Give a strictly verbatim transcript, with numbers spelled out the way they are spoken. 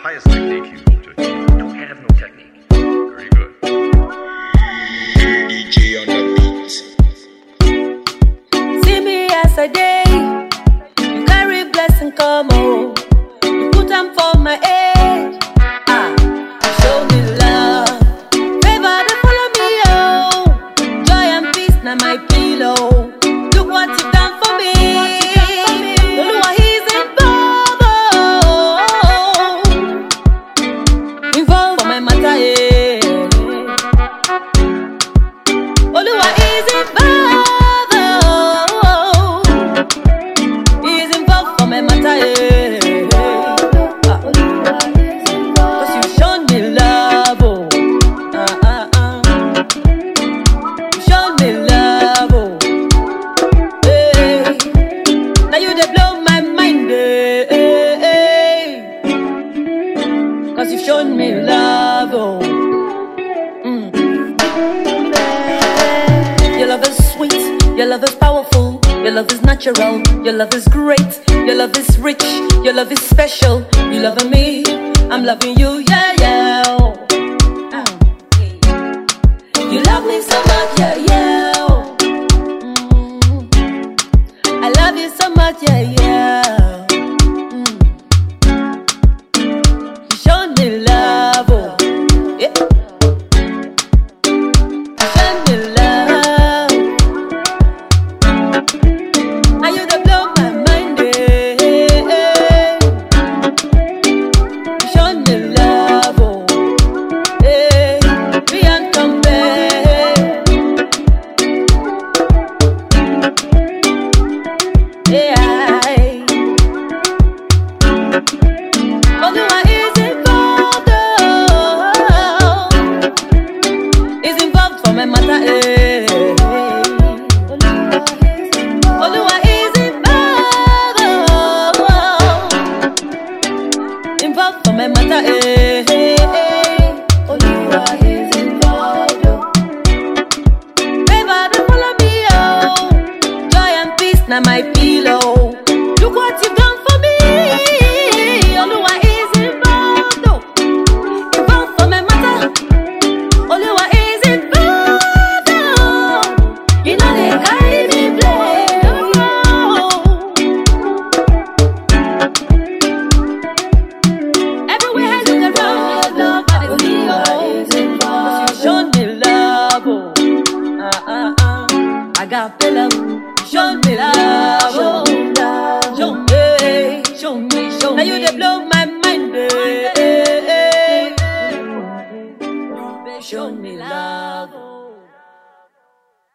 highest technique you hope to achieve? To have no technique. Very good. D J on the beat. See me as I day. You carry blessing come home. You put them for my age. Ah, show me love. Favor they follow me oh. Joy and peace now my pillow. Look what you done for me. Oluwa he's involved. Oh. Involved for my matter. Eh. Oluwa is involved. Oh. He's involved for my matter. Eh. Ah. Cause you shown me love. Oh. Ah, ah, ah. You shown me love. Oh. Hey. Now you dey blow my mind. Eh. Hey. Cause you've shown me love. Oh. Mm. Your love is sweet, your love is powerful, your love is natural, your love is great, your love is rich, your love is special. You loving me, I'm loving you, yeah, yeah. Oh. Mm. You love me so much, yeah, yeah. Oh. Mm. I love you so much, yeah, yeah. Mm. You showed me love, oh. Yeah. You showed me love. Now you dey blow my mind, eh. You showed me love, oh. Eh. Beyond compare. Yeah. Oluwa is involved, oh. Is involved for my matter, eh. Oluwa is involved, oh. Involved for my matter, eh. Oluwa is involved, oh. Favor they follow me, oh. Joy and peace now my pillow. Look what you've done for me. Oluwa is involved, oh. Involved for my matter. Oluwa is involved, oh. You know they carry me play, oh. Everywhere I look around, love, Oluwa is involved. You showed me love, oh. Ah, ah, ah. I got the love. Show me love, oh. Show me, show me, show me. Now you dey blow my mind, eh. Show me love.